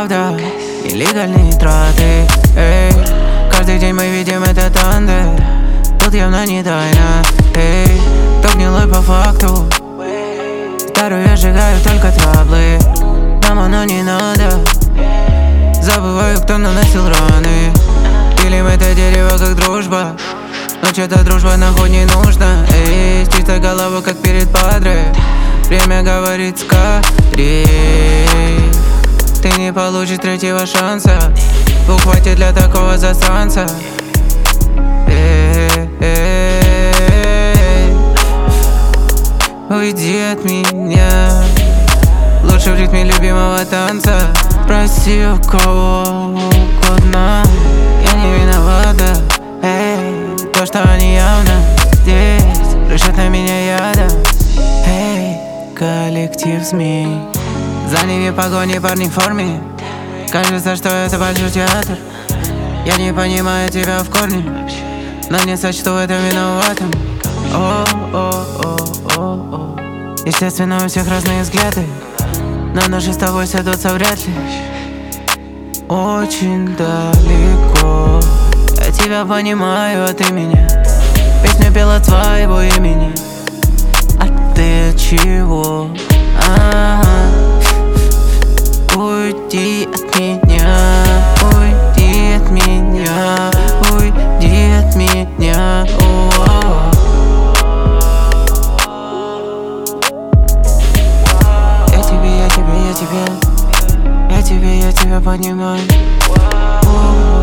правда, нелегальные траты. Эй, каждый день мы видим этот андер. Тут явно не тайна. Эй, кто гнилой по факту. Старую я сжигаю только траблы. Нам оно не надо. Забываю, кто наносил раны. Пилим это дерево как дружба. Но чья-то дружба нахуй не нужна. Эй, чисто голова как перед падре. Время говорит скорей. Ты не получишь третьего шанса. Двух хватит для такого засранца. Уйди от меня. Лучше в ритме любимого танца. Прости у кого угодно. Я не виновата. Эй, то, что они явно здесь дышат на меня ядом. Эй, коллектив змей. За ними погони, парни в форме. Кажется, что это большой театр. Я не понимаю тебя в корне, но не сочту это виноватым. О-о-о-о-о. Естественно, у всех разные взгляды, но наши с тобой сойдутся вряд ли. Очень далеко. Я тебя понимаю, а ты меня. Песню пел от твоего имени. А ты от чего? Уйди от меня. Уйди от меня. Уйди от меня. Я тебя понимаю.